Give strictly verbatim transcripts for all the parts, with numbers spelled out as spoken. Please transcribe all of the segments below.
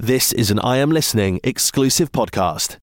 This is an I Am Listening exclusive podcast.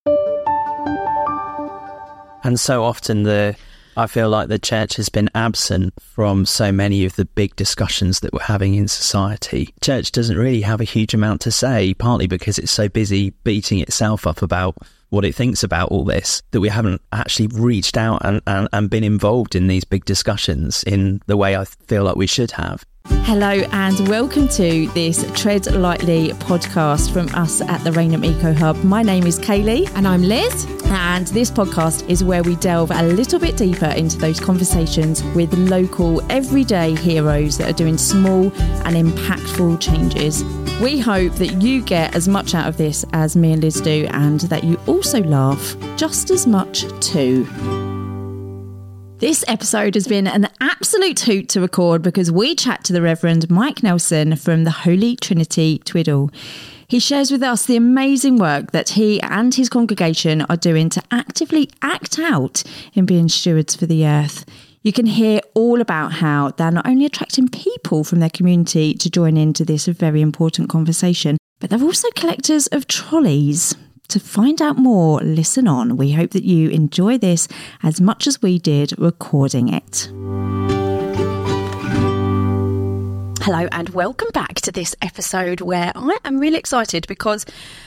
And so often the I feel like the church has been absent from so many of the big discussions that we're having in society. Church doesn't really have a huge amount to say, partly because it's so busy beating itself up about what it thinks about all this, that we haven't actually reached out and, and, and been involved in these big discussions in the way I feel like we should have. Hello and welcome to this Tread Lightly podcast from us at the Rainham Eco Hub. My name is Kaylee. And I'm Liz. And this podcast is where we delve a little bit deeper into those conversations with local everyday heroes that are doing small and impactful changes. We hope that you get as much out of this as me and Liz do, and that you also laugh just as much too. This episode has been an absolute hoot to record because we chat to the Reverend Mike Nelson from the Holy Trinity Twiddle. He shares with us the amazing work that he and his congregation are doing to actively act out in being stewards for the earth. You can hear all about how they're not only attracting people from their community to join into this very important conversation, but they're also collectors of trolleys. To find out more, listen on. We hope that you enjoy this as much as we did recording it. Hello and welcome back to this episode where I am really excited because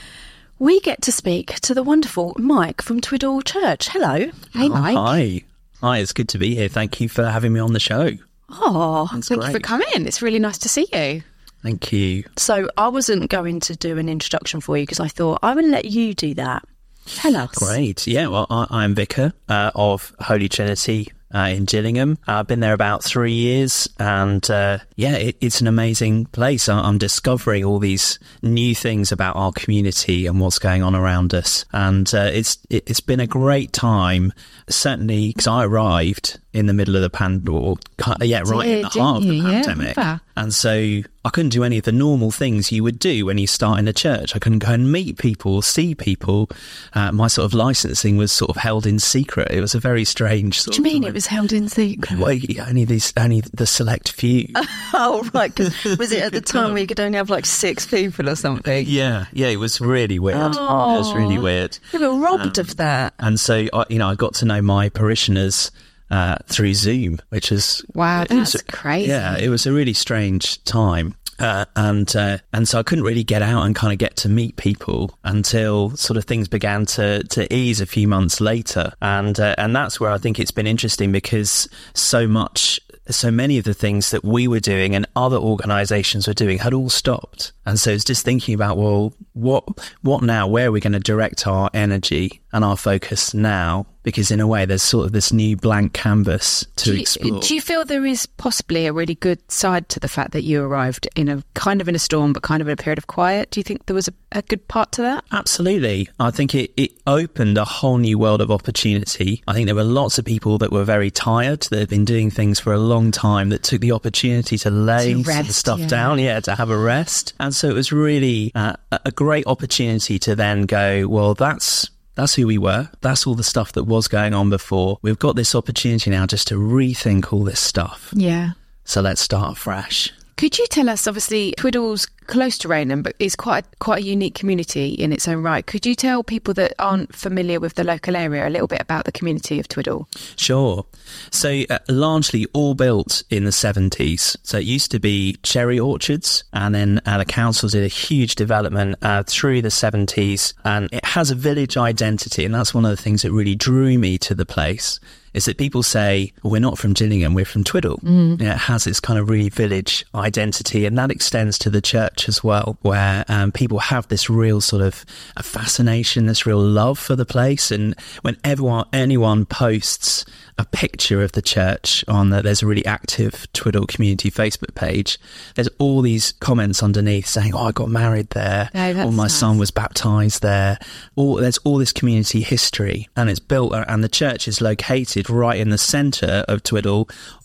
we get to speak to the wonderful Mike from Twiddle Church. Hello. Hey, Mike. Oh, hi. Hi, it's good to be here. Thank you for having me on the show. Oh, That's thank great. you for coming. It's really nice to see you. Thank you. So I wasn't going to do an introduction for you because I thought I would let you do that. Tell us. Great. Yeah, well, I, I'm vicar uh, of Holy Trinity uh, in Gillingham. I've been there about three years and uh, yeah, it, it's an amazing place. I, I'm discovering all these new things about our community and what's going on around us. And uh, it's it, it's been a great time, certainly because I arrived in the middle of the pandemic, yeah, right in the heart of the pandemic. Yeah, and so I couldn't do any of the normal things you would do when you start in a church. I couldn't go and meet people, see people. Uh, my sort of licensing was sort of held in secret. It was a very strange sort What do you of mean it was held in secret? Well, only these, only the select few. Oh, right. 'Cause was it at the time where you could only have like six people or something? Yeah, yeah, it was really weird. Oh. It was really weird. You were robbed um, of that. And so, I, you know, I got to know my parishioners uh, through Zoom, which is... Wow, that's was, crazy. Yeah, it was a really strange time. Uh, and uh, and so I couldn't really get out and kind of get to meet people until sort of things began to, to ease a few months later. And uh, and that's where I think it's been interesting because so much... so many of the things that we were doing and other organisations were doing had all stopped. And so it's just thinking about, well, what what now? Where are we going to direct our energy and our focus now? Because in a way, there's sort of this new blank canvas to do you, explore. Do you feel there is possibly a really good side to the fact that you arrived in a kind of in a storm, but kind of in a period of quiet? Do you think there was a, a good part to that? Absolutely. I think it, it opened a whole new world of opportunity. I think there were lots of people that were very tired, that had been doing things for a long time, that took the opportunity to lay To rest, the stuff yeah. down, yeah, to have a rest. And so it was really uh, a great opportunity to then go, well, that's That's who we were. That's all the stuff that was going on before. We've got this opportunity now just to rethink all this stuff. Yeah. So let's start afresh. Could you tell us, obviously, Twiddle's close to Rainham, but is quite a, quite a unique community in its own right. Could you tell people that aren't familiar with the local area a little bit about the community of Twiddle? Sure. So uh, largely all built in the seventies. So it used to be cherry orchards, and then uh, the council did a huge development uh, through the seventies, and it has a village identity, and that's one of the things that really drew me to the place. Is that people say, well, we're not from Gillingham, we're from Twiddle. Mm. Yeah, it has this kind of really village identity, and that extends to the church as well, where um, people have this real sort of a fascination, this real love for the place. And when everyone, anyone posts a picture of the church on the, there's a really active Twiddle community Facebook page, there's all these comments underneath saying, oh, I got married there, oh, or my nice. son was baptised there. All, there's all this community history, and it's built, and the church is located right in the centre of Twiddle,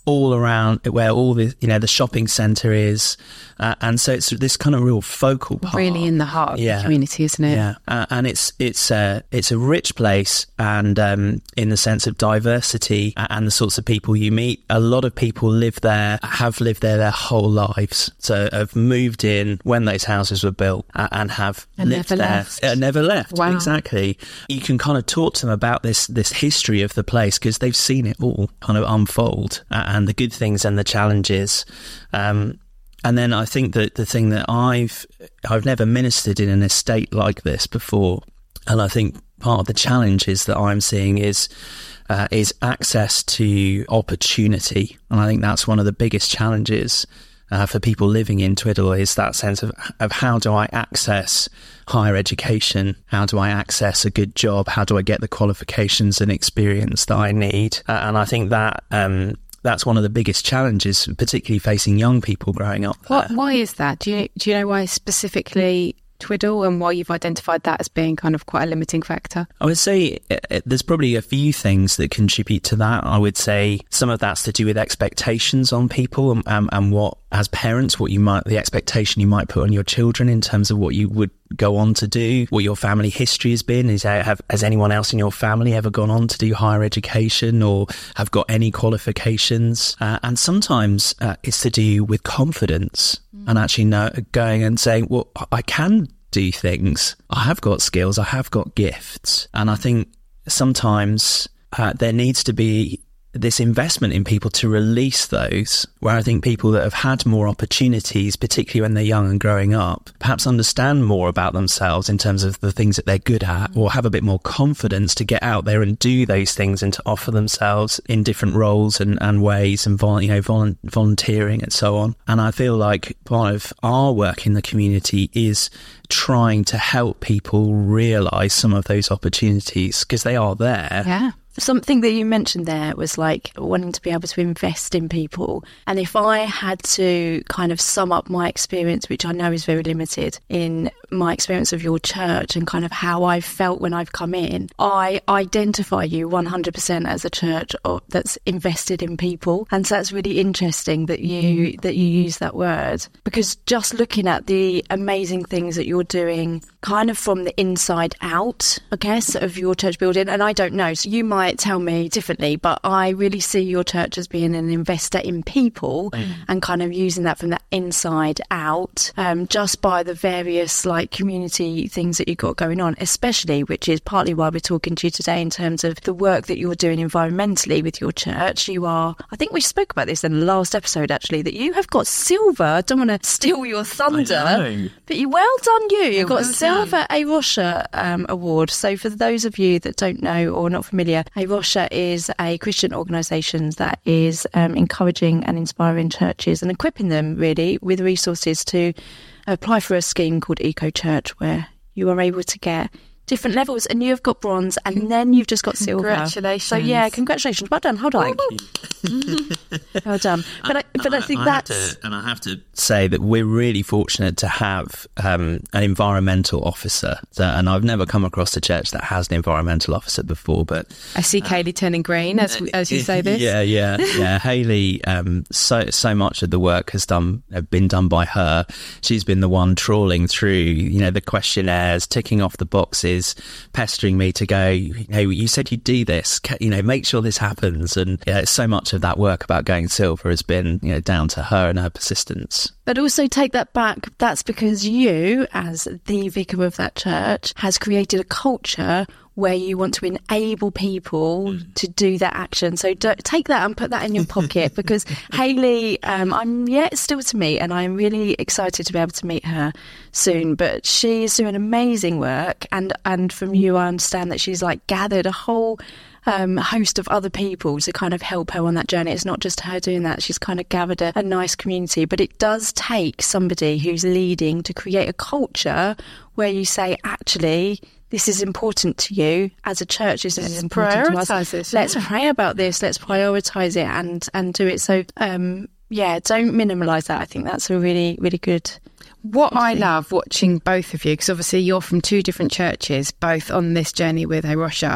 all around where all the, you know, the shopping centre is. Uh, and so it's this kind of real focal part. Really in the heart of yeah. the community, isn't it? Yeah. Uh, and it's, it's, uh, it's a rich place, and um, in the sense of diversity and the sorts of people you meet. A lot of people live there, have lived there their whole lives. So have moved in when those houses were built uh, and have and lived never there. Left. Uh, never left. Wow. Exactly. You can kind of talk to them about this, this history of the place, because they've seen it all kind of unfold, uh, and the good things and the challenges. Um, And then I think that the thing that I've I've never ministered in an estate like this before, and I think part of the challenges that I'm seeing is uh, is access to opportunity, and I think that's one of the biggest challenges uh, for people living in Twiddle, is that sense of of how do I access higher education? How do I access a good job? How do I get the qualifications and experience that I need? Uh, and I think that. Um, That's one of the biggest challenges, particularly facing young people growing up there. What, why is that? Do you do you know why specifically Twiddle, and why you've identified that as being kind of quite a limiting factor? I would say uh, there's probably a few things that contribute to that. I would say some of that's to do with expectations on people, and, um, and what, as parents, what you might, the expectation you might put on your children in terms of what you would go on to do, what your family history has been. Is have has anyone else in your family ever gone on to do higher education or have got any qualifications? Uh, and sometimes uh, it's to do with confidence, mm. and actually know, going and saying, well, I can do things. I have got skills. I have got gifts. And I think sometimes uh, there needs to be this investment in people to release those, where I think people that have had more opportunities, particularly when they're young and growing up, perhaps understand more about themselves in terms of the things that they're good at, or have a bit more confidence to get out there and do those things and to offer themselves in different roles and, and ways, and vol- you know, vol- volunteering and so on. And I feel like part of our work in the community is trying to help people realise some of those opportunities, because they are there. Yeah. Something that you mentioned there was like wanting to be able to invest in people. And if I had to kind of sum up my experience, which I know is very limited, in my experience of your church and kind of how I felt when I've come in, I identify you one hundred percent as a church that's invested in people. And so that's really interesting that you that you use that word, because just looking at the amazing things that you're doing kind of from the inside out, I guess, of your church building. And I don't know, so you might tell me differently, but I really see your church as being an investor in people, mm. and kind of using that from the inside out, um, just by the various like community things that you've got going on, especially, which is partly why we're talking to you today in terms of the work that you're doing environmentally with your church. You are, I think we spoke about this in the last episode actually, that you have got silver. I don't want to steal your thunder, but you well done you. You've got well silver A Rocha um, award. So for those of you that don't know or not familiar, A Rocha is a Christian organisation that is um, encouraging and inspiring churches and equipping them really with resources to apply for a scheme called Eco Church, where you are able to get different levels, and you've got bronze, and then you've just got silver. Congratulations! So yeah, congratulations. Well done. Hold on. Well done. But I, but I, I think I that's to, and I have to say that we're really fortunate to have um, an environmental officer, so, and I've never come across a church that has an environmental officer before. But I see uh, Kaylee turning green as as you say this. Yeah, yeah, yeah. Hayley, um, so so much of the work has done have been done by her. She's been the one trawling through, you know, the questionnaires, ticking off the boxes, pestering me to go, hey, you said you'd do this, you know, make sure this happens. And yeah, so much of that work about going silver has been, you know, down to her and her persistence. But also take that back, that's because you, as the vicar of that church, has created a culture where you want to enable people to do that action. So don't, take that and put that in your pocket, because Hayley, um, I'm yet still to meet, and I'm really excited to be able to meet her soon. But she's doing amazing work, and, and from you, I understand that she's like gathered a whole um, host of other people to kind of help her on that journey. It's not just her doing that. She's kind of gathered a, a nice community, but it does take somebody who's leading to create a culture where you say, actually, this is important to you as a church. This is important to us. This, Let's yeah. pray about this. Let's prioritise it and and do it. So, um, yeah, don't minimalise that. I think that's a really, really good. What I love watching both of you, because obviously you're from two different churches, both on this journey with A Rocha,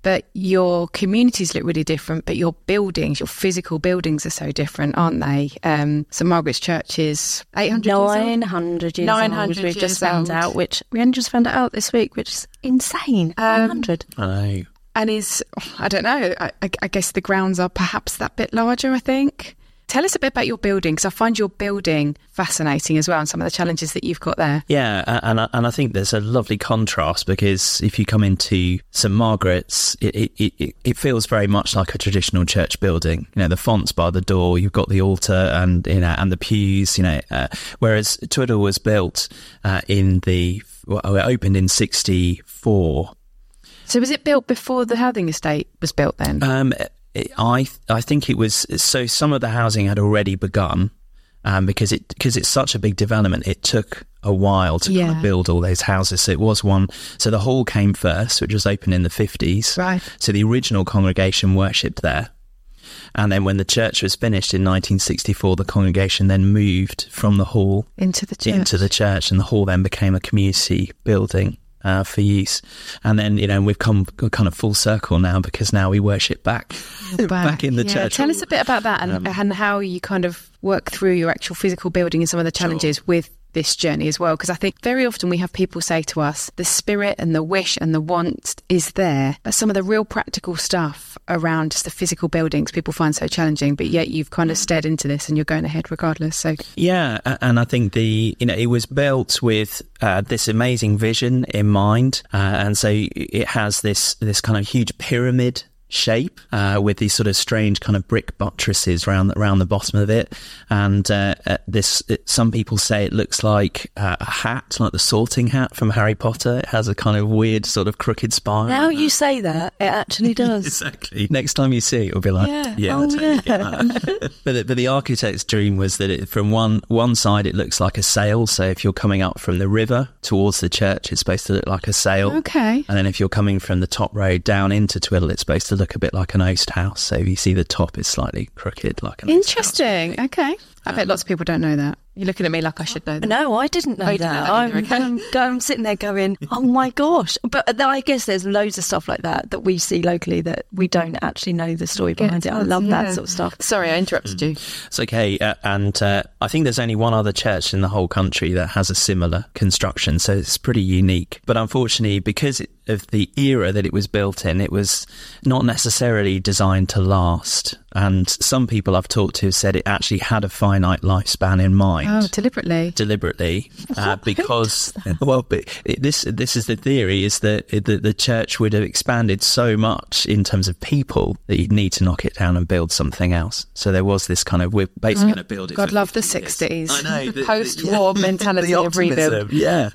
but your communities look really different, but your buildings, your physical buildings are so different, aren't they? Um, St Margaret's Church is eight hundred years old? nine hundred years nine old, hundred we've years just found old. out, which we only just found it out this week, which is insane. Um, nine hundred. I know. And is, I don't know, I, I guess the grounds are perhaps that bit larger, I think. Tell us a bit about your building, because I find your building fascinating as well, and some of the challenges that you've got there. Yeah, a- and I, and I think there's a lovely contrast, because if you come into St Margaret's, it, it, it, it feels very much like a traditional church building. You know, the fonts by the door, you've got the altar and, you know, and the pews, you know, uh, whereas Twiddle was built uh, in the, well, it opened in sixty-four. So was it built before the housing estate was built then? Um, it, I I think it was, so some of the housing had already begun, um, because it because it's such a big development. It took a while to kind Yeah. of build all those houses. So it was one. So the hall came first, which was opened in the fifties. Right. So the original congregation worshipped there, and then when the church was finished in nineteen sixty-four, the congregation then moved from the hall Into the church. into the church, and the hall then became a community building uh, for use. And then, you know, we've come kind of full circle now, because now we worship back back, in the Yeah, church. Tell us a bit about that and, Um, and how you kind of work through your actual physical building and some of the challenges with this journey as well. Because I think very often we have people say to us, the spirit and the wish and the want is there, but some of the real practical stuff around just the physical buildings people find so challenging, but yet you've kind of stared into this and you're going ahead regardless. So Yeah, a- and I think the you know it was built with uh, this amazing vision in mind, uh, and so it has this this kind of huge pyramid shape uh, with these sort of strange kind of brick buttresses around around the bottom of it, and uh, uh, this it, some people say it looks like uh, a hat, like the sorting hat from Harry Potter. It has a kind of weird sort of crooked spine. Now you say that, it actually does. Exactly. Next time you see it, it'll be like, Yeah. yeah, Oh, I'll totally yeah. get that. but, the, but the architect's dream was that it, from one one side it looks like a sail. So if you're coming up from the river towards the church, it's supposed to look like a sail. okay. And then if you're coming from the top road down into Twiddle, it's supposed to look a bit like an oast house. So if you see the top, it's slightly crooked, like an oast house. Interesting. Okay. I bet lots of people don't know that. You're looking at me like I should know that. No, I didn't know Oh, you that. didn't know that I'm, either, okay. I'm, I'm sitting there going, oh my gosh. But then I guess there's loads of stuff like that that we see locally that we don't actually know the story behind it. I love Yeah. that sort of stuff. Sorry, I interrupted you. It's okay. Uh, and uh, I think there's only one other church in the whole country that has a similar construction. So it's pretty unique. But unfortunately, because it, of the era that it was built in, it was not necessarily designed to last. And some people I've talked to have said it actually had a finite lifespan in mind. Oh, deliberately. Deliberately, uh, because well, but it, this this is the theory: is that it, the, the church would have expanded so much in terms of people that you'd need to knock it down and build something else. So there was this kind of we're basically going to build it. God for love the fifty years. sixties. I know the, Post-war the- yeah. mentality The of rebuild. optimism, Yeah,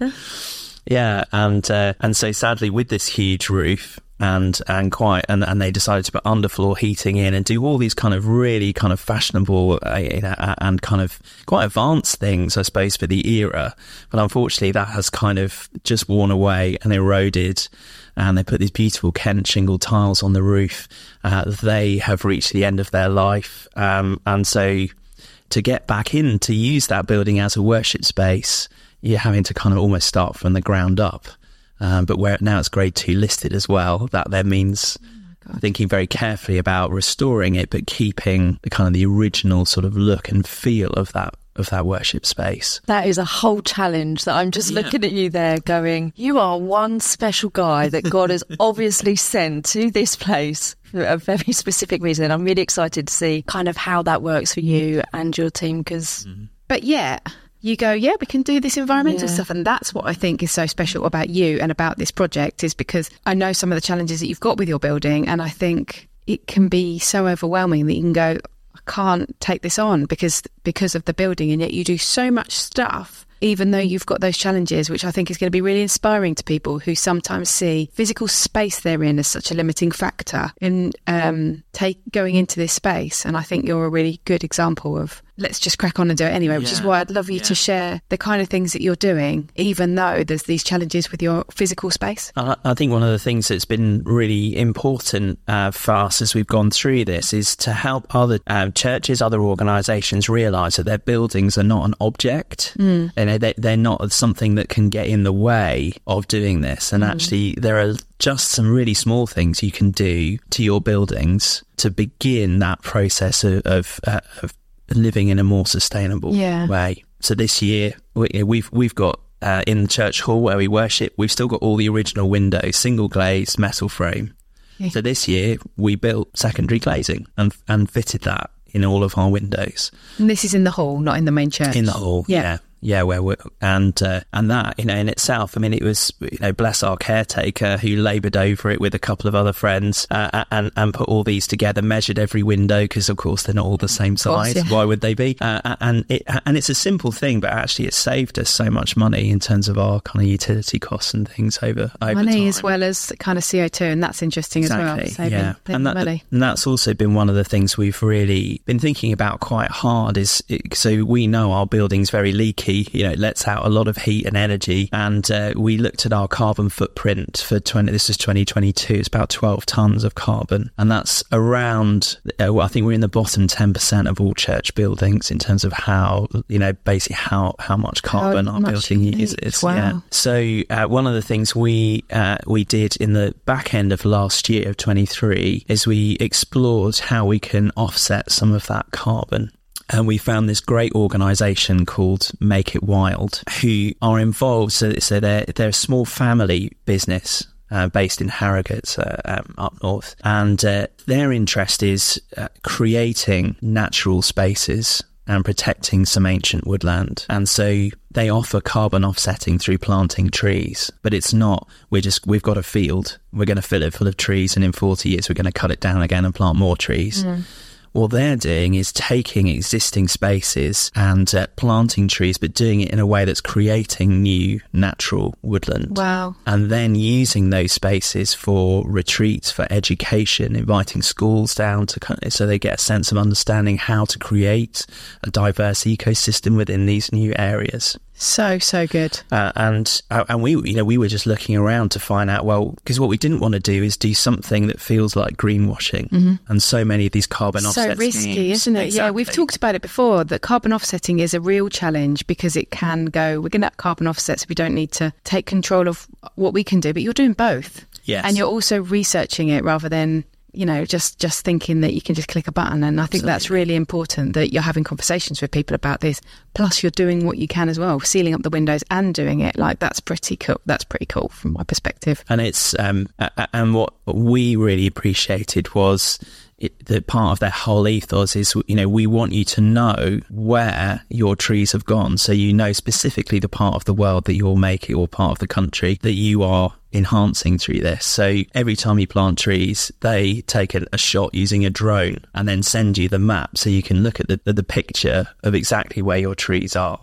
yeah, and uh, and so sadly, with this huge roof. And and quite and, and they decided to put underfloor heating in and do all these kind of really kind of fashionable uh, you know, and kind of quite advanced things, I suppose, for the era. But unfortunately, that has kind of just worn away and eroded. And they put these beautiful Kent shingle tiles on the roof. Uh, they have reached the end of their life, um, and so to get back in to use that building as a worship space, you're having to kind of almost start from the ground up. Um, but where now it's grade two listed as well, that then means thinking very carefully about restoring it, but keeping the kind of the original sort of look and feel of that of that worship space. That is a whole challenge that I'm just Yeah. looking at you there going, you are one special guy that God has obviously sent to this place for a very specific reason. I'm really excited to see kind of how that works for you and your team, because But yeah, you go, yeah, we can do this environmental Yeah. stuff. And that's what I think is so special about you and about this project, is because I know some of the challenges that you've got with your building. And I think it can be so overwhelming that you can go, I can't take this on because because of the building. And yet you do so much stuff, even though you've got those challenges, which I think is going to be really inspiring to people who sometimes see physical space they're in as such a limiting factor in um, take going into this space. And I think you're a really good example of let's just crack on and do it anyway, which Yeah. is why I'd love you Yeah. to share the kind of things that you're doing, even though there's these challenges with your physical space. I I think one of the things that's been really important uh, for us as we've gone through this is to help other uh, churches, other organisations realise that their buildings are not an object. Mm. You know, they, they're not something that can get in the way of doing this. And mm. actually, there are just some really small things you can do to your buildings to begin that process of, of, uh, of living in a more sustainable Yeah. way. So this year, we, we've we've got uh, in the church hall where we worship, we've still got all the original windows, single glazed metal frame. Yeah. So this year we built secondary glazing and and fitted that in all of our windows. And this is in the hall, not in the main church. In the hall, Yeah. yeah. Yeah, where we're, and uh, and that, you know, in itself, I mean, it was, you know, bless our caretaker who laboured over it with a couple of other friends uh, and and put all these together, measured every window because, of course, they're not all the same size. Course, yeah. Why would they be? Uh, and it and it's a simple thing, but actually, it saved us so much money in terms of our kind of utility costs and things over over money time. as well as kind of C O two, and that's interesting Exactly, as well. Saving, yeah, saving and, that, money. and that's also been one of the things we've really been thinking about quite hard. Is it, so we know our building's very leaky. You know, it lets out a lot of heat and energy, and uh, we looked at our carbon footprint for twenty. This is twenty twenty-two. It's about twelve tons of carbon, and that's around. Uh, well, I think we're in the bottom ten percent of all church buildings in terms of how, you know, basically how how much carbon How our much building heat. uses. Wow. Yeah. So uh, one of the things we uh, we did in the back end of last year of twenty-three is we explored how we can offset some of that carbon. And we found this great organisation called Make It Wild, who are involved. So, so they're they're a small family business uh, based in Harrogate, uh, um, up north, and uh, their interest is uh, creating natural spaces and protecting some ancient woodland. And so they offer carbon offsetting through planting trees, but it's not, we're just, we've got a field, we're going to fill it full of trees, and in forty years we're going to cut it down again and plant more trees. Mm. What they're doing is taking existing spaces and uh, planting trees, but doing it in a way that's creating new natural woodland. Wow. And then using those spaces for retreats, for education, inviting schools down to kind of, so they get a sense of understanding how to create a diverse ecosystem within these new areas. So, so good. Uh, and uh, and we, you know, we were just looking around to find out, well, because what we didn't want to do is do something that feels like greenwashing. Mm-hmm. And so many of these carbon so offset risky, schemes, isn't it? exactly. Yeah, we've talked about it before, that carbon offsetting is a real challenge because it can go, we're going to have carbon offsets, we don't need to take control of what we can do, but you're doing both. Yes. And you're also researching it rather than, you know, just, just thinking that you can just click a button. And I think Absolutely. That's really important, that you're having conversations with people about this. Plus you're doing what you can as well, sealing up the windows and doing it. Like, that's pretty cool. That's pretty cool from my perspective. And it's, um, and what we really appreciated was it, the part of their whole ethos is, you know, we want you to know where your trees have gone. So you know specifically the part of the world that you're making, or part of the country that you are enhancing through this. So every time you plant trees, they take a, a shot using a drone and then send you the map so you can look at the, the, the picture of exactly where your trees are.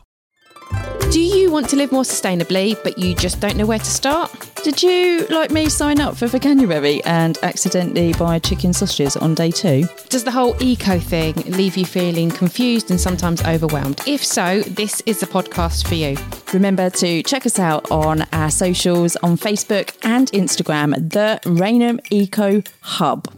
Do you want to live more sustainably, but you just don't know where to start? Did you, like me, sign up for Veganuary and accidentally buy chicken sausages on day two? Does the whole eco thing leave you feeling confused and sometimes overwhelmed? If so, this is the podcast for you. Remember to check us out on our socials on Facebook and Instagram, the Rainham Eco Hub.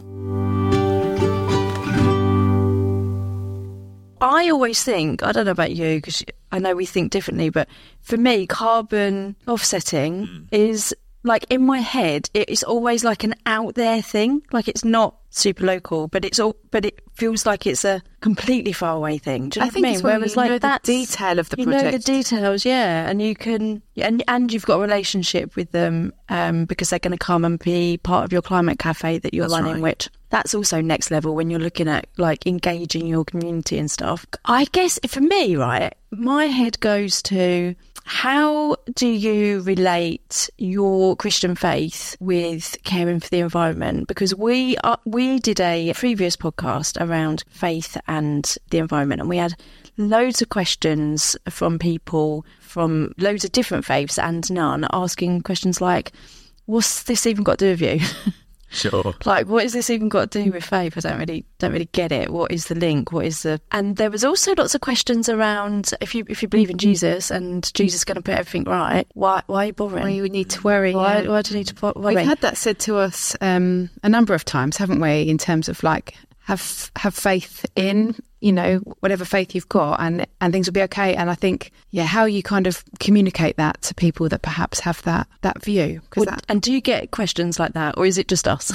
I always think, I don't know about you, because I know we think differently, but for me, carbon offsetting mm. is like, in my head, it's always like an out there thing. Like, it's not super local, but it's all, but it feels like it's a completely far away thing. Do you know I what think I mean? it's when Whereas, you like, know the that's, detail of the you project. know the details, yeah, and you can, and and you've got a relationship with them um, because they're going to come and be part of your climate cafe that you're That's running, right. which that's also next level when you're looking at like engaging your community and stuff. I guess for me, right, my head goes to, how do you relate your Christian faith with caring for the environment? Because we are, we did a previous podcast around faith and the environment, and we had loads of questions from people from loads of different faiths and none, asking questions like, what's this even got to do with you? Sure. Like, what has this even got to do with faith? I don't really don't really get it. What is the link? What is the... And there was also lots of questions around, if you if you believe in Jesus and Jesus is going to put everything right, why why are you bothering? Why you need to worry? Why, yeah. why do you need to worry? We've had that said to us um, a number of times, haven't we? In terms of like, have have faith in, you know, whatever faith you've got, and and things will be okay. And I think, yeah, how you kind of communicate that to people that perhaps have that that view. Well, that... And do you get questions like that, or is it just us?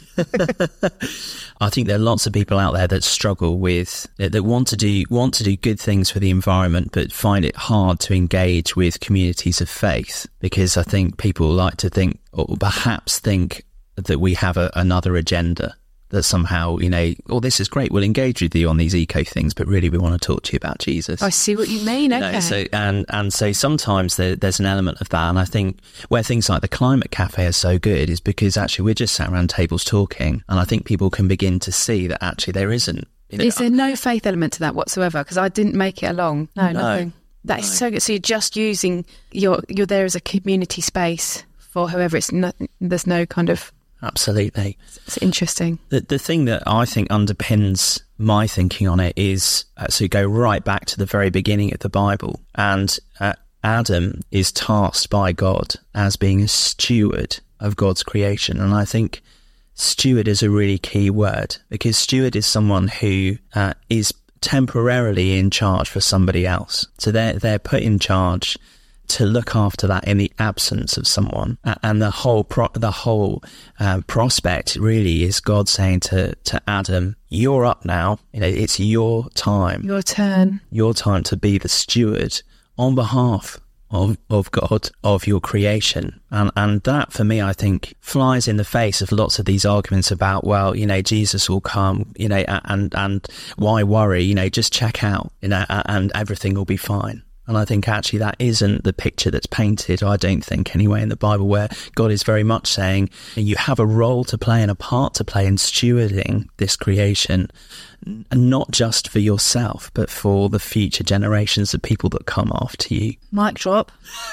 I think there are lots of people out there that struggle with that want to do want to do good things for the environment, but find it hard to engage with communities of faith, because I think people like to think, or perhaps think, that we have a, another agenda. That somehow, you know, oh, this is great, we'll engage with you on these eco things, but really we want to talk to you about Jesus. I see what you mean, okay. You know, so, and, and so sometimes there, there's an element of that, and I think where things like the Climate Cafe are so good is because actually we're just sat around tables talking, and I think people can begin to see that actually there isn't. You know, is there no faith element to that whatsoever? Because I didn't make it along. No, no nothing. That is no. so good. So you're just using, you're, you're there as a community space for whoever. It's not, there's no kind of... Absolutely. It's interesting. The the thing that I think underpins my thinking on it is, uh, so you go right back to the very beginning of the Bible, and uh, Adam is tasked by God as being a steward of God's creation. And I think steward is a really key word, because steward is someone who uh, is temporarily in charge for somebody else. So they're, they're put in charge to look after that in the absence of someone, and the whole pro- the whole uh, prospect really is God saying to to Adam, "You're up now. You know, it's your time, Your turn, your time to be the steward on behalf of of God, of your creation." And and that for me, I think, flies in the face of lots of these arguments about, well, you know, Jesus will come, you know, and and why worry? You know, just check out, you know, and everything will be fine. And I think actually that isn't the picture that's painted, I don't think anyway, in the Bible, where God is very much saying you have a role to play and a part to play in stewarding this creation, and not just for yourself, but for the future generations of people that come after you. Mic drop.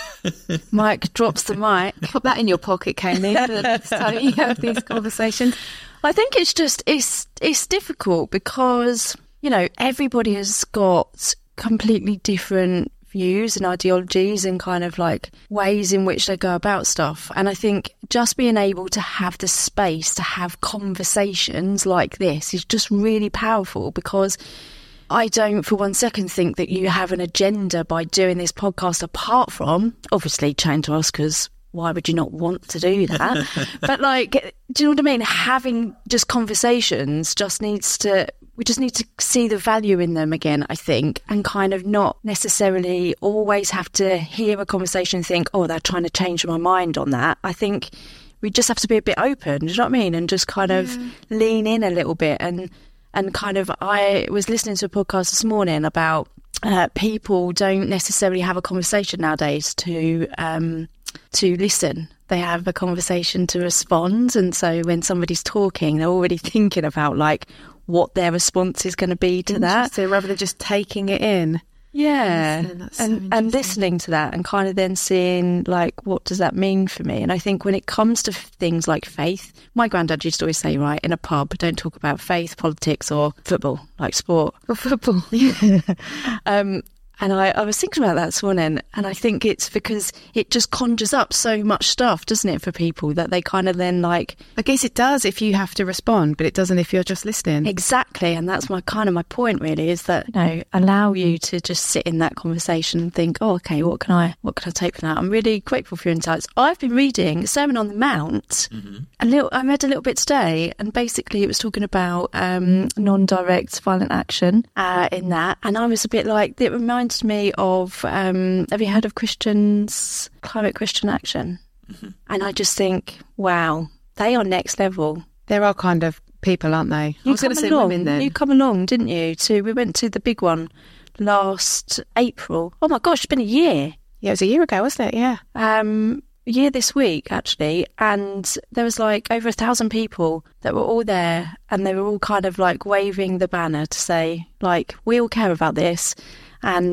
Mike drops the mic. put that in your pocket, Kaylee, so you have these conversations. I think it's just, it's it's difficult because, you know, everybody has got completely different views and ideologies and kind of like ways in which they go about stuff. And I think just being able to have the space to have conversations like this is just really powerful, because I don't for one second think that you have an agenda by doing this podcast, apart from obviously chatting to us, because why would you not want to do that? But like, do you know what I mean? Having just conversations just needs to, we just need to see the value in them again, I think, and kind of not necessarily always have to hear a conversation and think, oh, they're trying to change my mind on that. I think we just have to be a bit open, do you know what I mean? And just kind of yeah. lean in a little bit. And, and kind of, I was listening to a podcast this morning about uh, people don't necessarily have a conversation nowadays to, um, to listen. They have a conversation to respond. And so when somebody's talking, they're already thinking about like what their response is going to be to that. So rather than just taking it in. Yeah. That's so and and listening to that and kind of then seeing like, what does that mean for me? And I think when it comes to things like faith, my granddad used to always say, right, in a pub, don't talk about faith, politics or football, like sport. Or football. um, And I, I was thinking about that this morning, and I think it's because it just conjures up so much stuff, doesn't it, for people, that they kind of then like... I guess it does if you have to respond, but it doesn't if you're just listening. Exactly, and that's my kind of my point, really, is that, you know, allow you to just sit in that conversation and think, oh, okay, what can I what can I take from that? I'm really grateful for your insights. I've been reading Sermon on the Mount. Mm-hmm. a little. I read a little bit today, and basically it was talking about um, non-direct violent action uh, in that, and I was a bit like, it reminds me of um have you heard of Christians Climate Christian Action? Mm-hmm. And I just think, wow, they are next level. There are kind of people, aren't they? You I was going to say along, women then. You come along, didn't you? To we went to the big one last April. Oh my gosh, it's been a year. Yeah, it was a year ago, wasn't it? Yeah. Um a year this week actually, and there was like over a thousand people that were all there, and they were all kind of like waving the banner to say like, we all care about this. And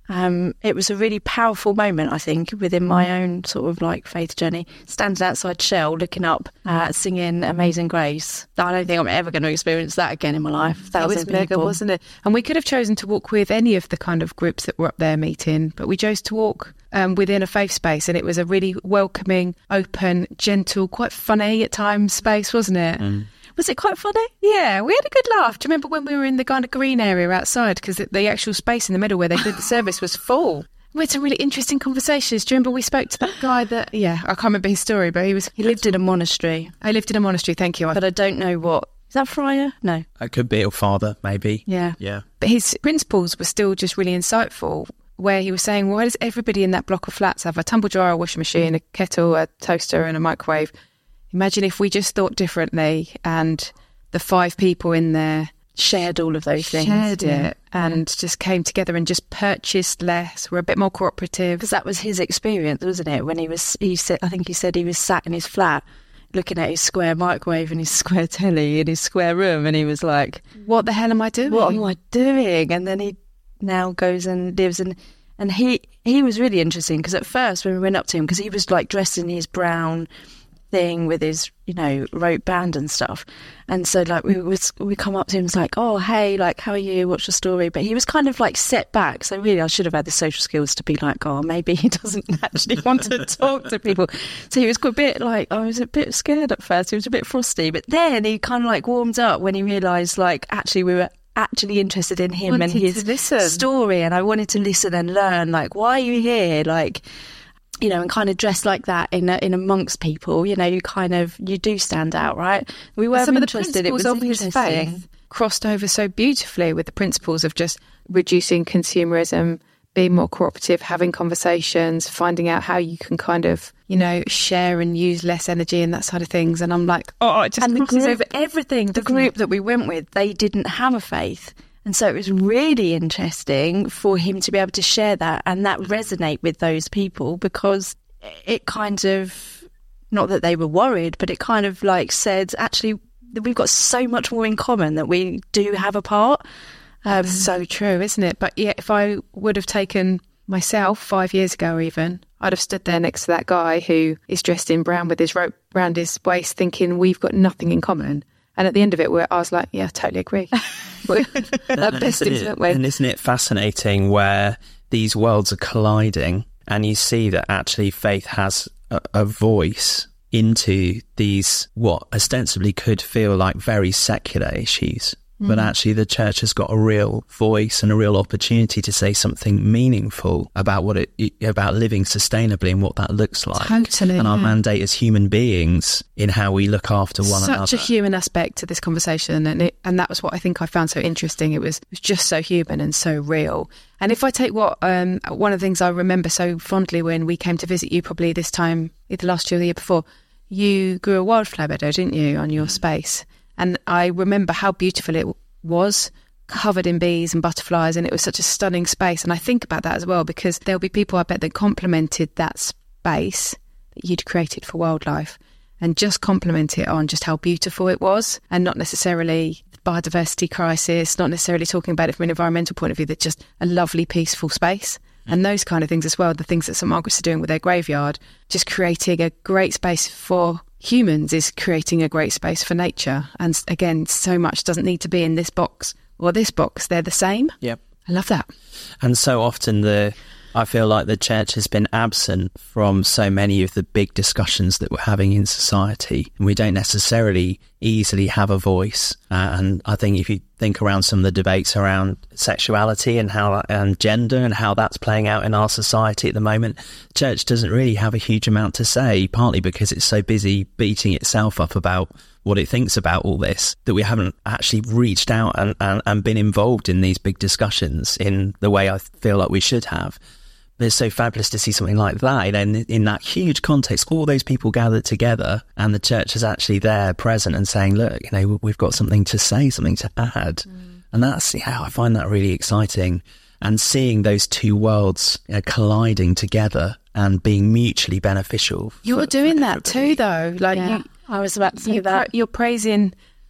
Um, it was a really powerful moment, I think, within my own sort of like faith journey. Standing outside Shell, looking up, uh, singing Amazing Grace. I don't think I'm ever going to experience that again in my life. That It was was mega, wasn't it? And we could have chosen to walk with any of the kind of groups that were up there meeting, but we chose to walk um, within a faith space, and it was a really welcoming, open, gentle, quite funny at times space, wasn't it? Mm. Was it quite funny? Yeah, we had a good laugh. Do you remember when we were in the kind of green area outside? Because the, the actual space in the middle where they did the service was full. We had some really interesting conversations. Do you remember we spoke to that guy that, yeah, I can't remember his story, but he was... He lived in a monastery. I lived in a monastery, thank you. But I don't know what... Is that Friar? No. It could be a father, maybe. Yeah. Yeah. But his principles were still just really insightful, where he was saying, why does everybody in that block of flats have a tumble dryer, a washing machine, a kettle, a toaster and a microwave? Imagine if we just thought differently and the five people in there shared all of those things. Shared yeah. it and just came together and just purchased less. We're a bit more cooperative. Because that was his experience, wasn't it? When he was, he said, I think he said he was sat in his flat looking at his square microwave and his square telly in his square room, and he was like, what the hell am I doing? What am I doing? And then he now goes and lives and and he he was really interesting, because at first when we went up to him, because he was like dressed in his brown thing with his, you know, rope band and stuff, and so like we was we come up to him, it's like, oh hey, like how are you, what's your story? But he was kind of like set back, so really I should have had the social skills to be like, oh maybe he doesn't actually want to talk to people. So he was a bit like, I was a bit scared at first, he was a bit frosty, but then he kind of like warmed up when he realised like actually we were actually interested in him wanted and his story, and I wanted to listen and learn, like, why are you here, like, you know, and kind of dressed like that in a, in amongst people, you know, you kind of, you do stand out, right? We were some interested. Of the principles it was of his interesting. faith crossed over so beautifully with the principles of just reducing consumerism, being more cooperative, having conversations, finding out how you can kind of, you know, share and use less energy and that side of things. And I'm like, oh, it just and crosses group, over everything. The group it? that we went with, they didn't have a faith. And so it was really interesting for him to be able to share that and that resonate with those people, because it kind of, not that they were worried, but it kind of like said, actually, we've got so much more in common that we do have a part. Um, so true, isn't it? But yeah, if I would have taken myself five years ago even, I'd have stood there next to that guy who is dressed in brown with his rope around his waist thinking we've got nothing in common. And at the end of it, I was like, yeah, I totally agree. We're besties, aren't we? And isn't it fascinating where these worlds are colliding, and you see that actually faith has a, a voice into these, what ostensibly could feel like very secular issues. But actually the church has got a real voice and a real opportunity to say something meaningful about what it, about living sustainably and what that looks like. Totally. And our yeah. mandate as human beings in how we look after one Such another. Such a human aspect to this conversation. And it, and that was what I think I found so interesting. It was, it was just so human and so real. And if I take what, um, one of the things I remember so fondly when we came to visit you probably this time, either last year or the year before, you grew a wildflower meadow, didn't you, on your space? And I remember how beautiful it was, covered in bees and butterflies, and it was such a stunning space. And I think about that as well, because there'll be people, I bet, that complimented that space that you'd created for wildlife and just compliment it on just how beautiful it was, and not necessarily the biodiversity crisis, not necessarily talking about it from an environmental point of view, that's just a lovely, peaceful space. And those kind of things as well, the things that St Margaret's are doing with their graveyard, just creating a great space for humans is creating a great space for nature. And again, so much doesn't need to be in this box or this box. They're the same. Yep. I love that. And so often the I feel like the church has been absent from so many of the big discussions that we're having in society. And we don't necessarily easily have a voice. Uh, and I think if you think around some of the debates around sexuality and how and gender and how that's playing out in our society at the moment, the church doesn't really have a huge amount to say, partly because it's so busy beating itself up about what it thinks about all this, that we haven't actually reached out and, and, and been involved in these big discussions in the way I feel like we should have. But it's so fabulous to see something like that. You know, in, in that huge context, all those people gathered together and the church is actually there present and saying, look, you know, we've got something to say, something to add. Mm. And that's how yeah, I find that really exciting. And seeing those two worlds you know, colliding together and being mutually beneficial. You're for, doing for that too, though. Like yeah, you, I was about to say you that. You're praising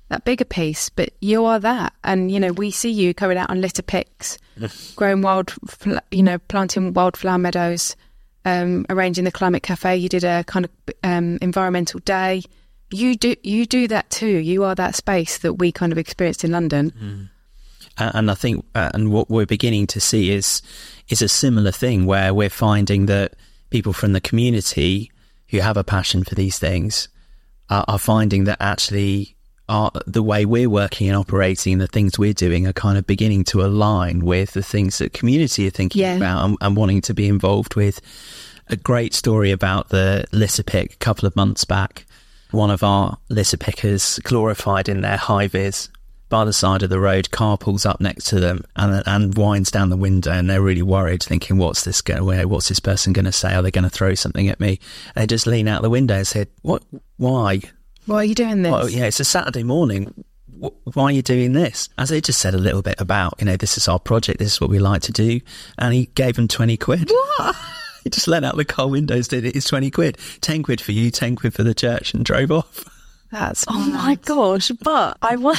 that bigger piece, but you are that. And, you know, we see you going out on litter picks, growing wild, you know, planting wildflower meadows, um, arranging the Climate Cafe. You did a kind of um, environmental day. You do you do that too. You are that space that we kind of experienced in London. Mm. And I think, uh, and what we're beginning to see is is a similar thing where we're finding that people from the community who have a passion for these things are, are finding that actually our, the way we're working and operating, the things we're doing are kind of beginning to align with the things that community are thinking yeah. about and, and wanting to be involved with. A great story about the litter pick a couple of months back. One of our litter pickers, glorified in their high-vis, by the side of the road, car pulls up next to them and and winds down the window, and they're really worried, thinking, what's this going to what's this person going to say? Are they going to throw something at me? And they just lean out the window and said, what, why? Why are you doing this? Well, yeah, it's a Saturday morning. Why are you doing this? As they just said a little bit about, you know, this is our project, this is what we like to do. And he gave them twenty quid. What? He just let out the car windows, did it? It's twenty quid. ten quid for you, ten quid for the church, and drove off. That's oh my gosh, but I want...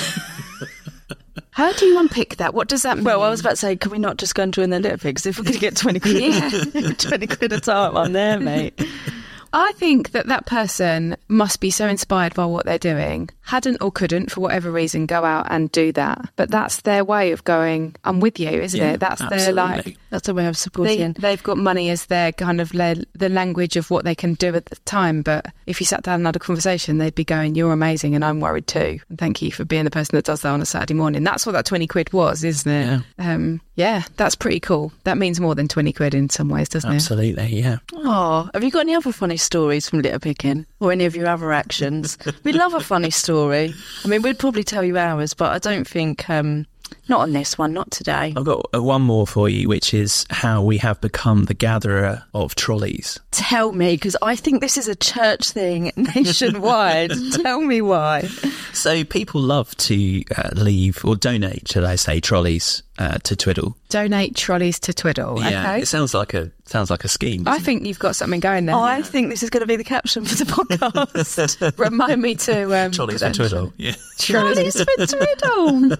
How do you unpick that? What does that mean? Well, I was about to say, can we not just go and join the litter pig? Because if we're going to get twenty quid, yeah. twenty quid a time, I'm there, mate. I think that that person must be so inspired by what they're doing, hadn't or couldn't, for whatever reason, go out and do that. But that's their way of going, I'm with you, isn't Yeah, it? That's absolutely. their, like... That's a way of supporting. They, they've got money as their kind of le- the language of what they can do at the time. But if you sat down and had a conversation, they'd be going, you're amazing and I'm worried too. And thank you for being the person that does that on a Saturday morning. That's what that twenty quid was, isn't it? Yeah. Um, yeah, that's pretty cool. That means more than twenty quid in some ways, doesn't Absolutely, yeah. Oh, have you got any other funny stories from litter picking or any of your other actions? We love a funny story. I mean, we'd probably tell you ours, but I don't think... Um, not on this one, not today. I've got uh, one more for you, which is how we have become the gatherer of trolleys. Tell me, because I think this is a church thing nationwide. Tell me why. So people love to uh, leave or donate, should I say, trolleys uh, to Twiddle. it? Donate trolleys to Twiddle. Yeah, Okay. it sounds like a sounds like a scheme. I doesn't think you've got something going there. Oh, I think this is going to be the caption for the podcast. Remind me to... Um, it? Trolleys for Twiddle. Yeah. Trolleys for Twiddle.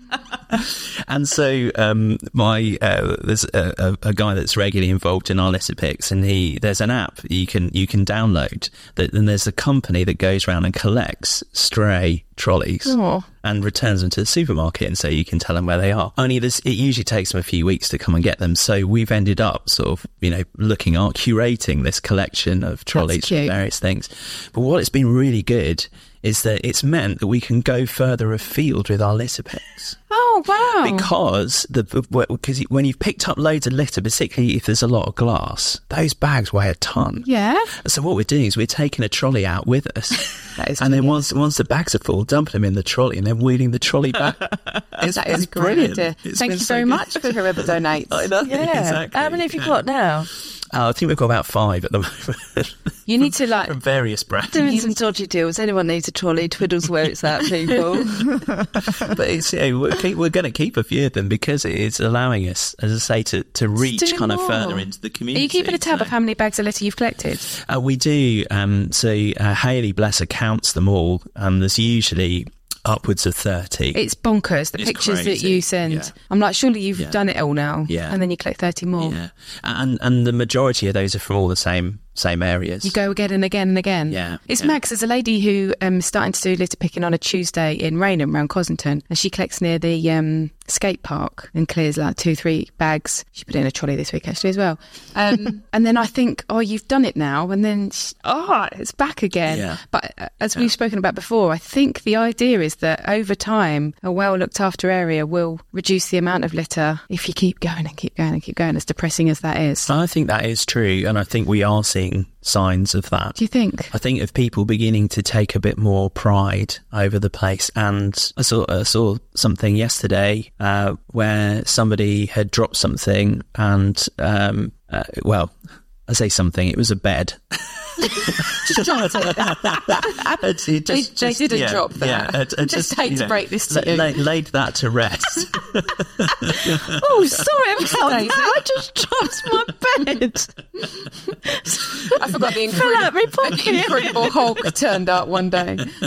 And so um, my uh, there's a, a, a guy that's regularly involved in our litter picks, and he there's an app you can you can download that, and there's a company that goes around and collects stray trolleys Oh. and returns them to the supermarket, and so you can tell them where they are. Only this, it usually takes them a few weeks to come and get them. So we've ended up sort of, you know, looking at curating this collection of trolleys for cute. various things. But what it's been really good is that it's meant that we can go further afield with our litter picks. Oh, wow. Because the because when you've picked up loads of litter, particularly if there's a lot of glass, those bags weigh a ton. Yeah. So what we're doing is we're taking a trolley out with us, That is and then brilliant. once once the bags are full, dumping them in the trolley, and then wheeling the trolley back. It's, That is it's a great brilliant. idea. It's Thank been you so very good. much for whoever donates. I know, Yeah. exactly. How many have you got now? Oh, I think we've got about five at the moment. You need to, like... From various brands. Doing some dodgy deals. Anyone needs a trolley, Twiddle's where it's at, people. But it's, you know, we're, keep, we're going to keep a few of them because it is allowing us, as I say, to, to reach do kind of more. further into the Are community. you keeping a tab So- of how many bags of litter you've collected? Uh, we do. Um, so uh, Hayley, bless her, counts them all. Um, there's usually upwards of thirty. It's bonkers, the It's pictures that crazy, you send. yeah. I'm like, surely you've Yeah. done it all now. Yeah. And then you collect thirty more. Yeah, and and the majority of those are from all the same same areas. You go again and again and again. Yeah, It's yeah. Max. There's a lady who um starting to do litter picking on a Tuesday in Raynham around Cosington, and she collects near the um skate park and clears like two, three bags. She put it in a trolley this week actually as well. Um, and then I think, oh, you've done it now, and then she, oh, it's back again. Yeah. But uh, as we've spoken about before, I think the idea is that over time, a well looked after area will reduce the amount of litter if you keep going and keep going and keep going, as depressing as that is. I think that is true, and I think we are seeing signs of that. Do you think? I think of people beginning to take a bit more pride over the place. And I saw, I saw something yesterday uh, where somebody had dropped something and, um, uh, well, I say something, it was a bed. It They, just- they just- didn't yeah, drop that. Yeah, it- it just, just, hate you to know, break this to la- you. la- laid that to rest. Oh, sorry, I'm sorry. I just dropped my bed. I forgot the incredible, incredible Hulk turned up one day.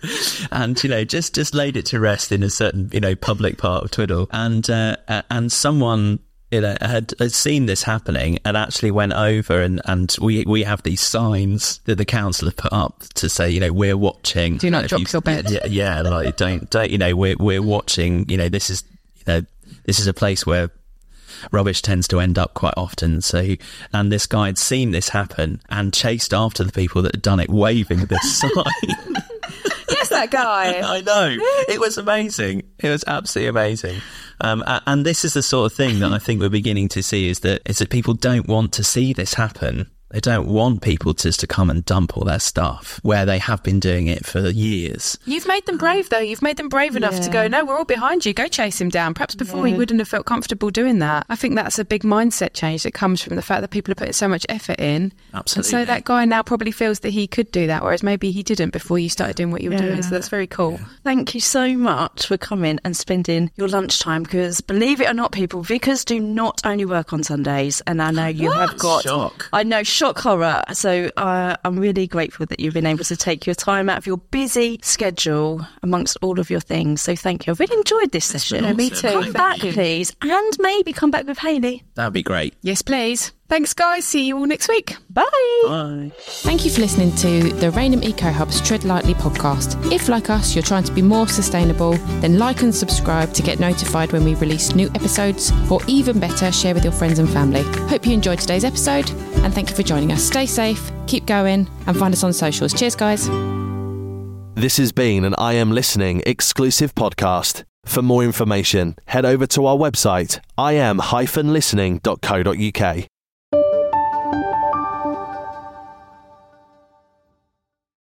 and, you know, just, just laid it to rest in a certain, you know, public part of Twiddle. And, uh, and someone, you know, had, had seen this happening and actually went over and, and we, we have these signs that the council have put up to say, you know, we're watching. Do not if drop you, your bed. Yeah, yeah, like don't, don't, you know, we're, we're watching, you know, this is, you know, this is a place where rubbish tends to end up quite often. So, and this guy had seen this happen and chased after the people that had done it, waving this sign. Yes, that guy. I know. It was amazing. It was absolutely amazing. Um, and this is the sort of thing that I think we're beginning to see is that, is that people don't want to see this happen. They don't want people just to come and dump all their stuff where they have been doing it for years. You've made them brave, though. You've made them brave enough Yeah. to go, no, we're all behind you. Go chase him down. Perhaps before Yeah. he wouldn't have felt comfortable doing that. I think that's a big mindset change that comes from the fact that people are putting so much effort in. Absolutely. And so that guy now probably feels that he could do that, whereas maybe he didn't before you started doing what you were Yeah. doing. So that's very cool. Thank you so much for coming and spending your lunchtime because, believe it or not, people, vicars do not only work on Sundays. And I know you have got... Shock. I know, shock horror. So uh, I'm really grateful that you've been able to take your time out of your busy schedule amongst all of your things. So thank you. I've really enjoyed this session. been awesome. Me too. Come back, please. And maybe come back with Hayley. That'd be great. Yes, please. Thanks, guys. See you all next week. Bye. Bye. Thank you for listening to the Rainham Eco Hub's Tread Lightly podcast. If, like us, you're trying to be more sustainable, then like and subscribe to get notified when we release new episodes, or even better, share with your friends and family. Hope you enjoyed today's episode, and thank you for joining us. Stay safe, keep going, and find us on socials. Cheers, guys. This has been an I Am Listening exclusive podcast. For more information, head over to our website, i am dash listening dot co dot uk.